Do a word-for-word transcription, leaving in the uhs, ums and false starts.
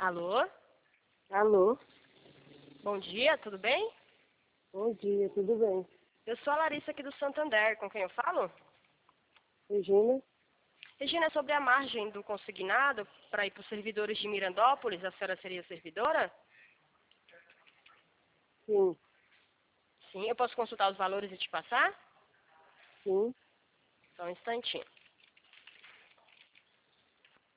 Alô? Alô? Bom dia, tudo bem? Bom dia, tudo bem? Eu sou a Larissa aqui do Santander, com quem eu falo? Regina? Regina, é sobre a margem do consignado para ir para os servidores de Mirandópolis, a senhora seria servidora? Sim, Sim, eu posso consultar os valores e te passar? sim. Só um instantinho.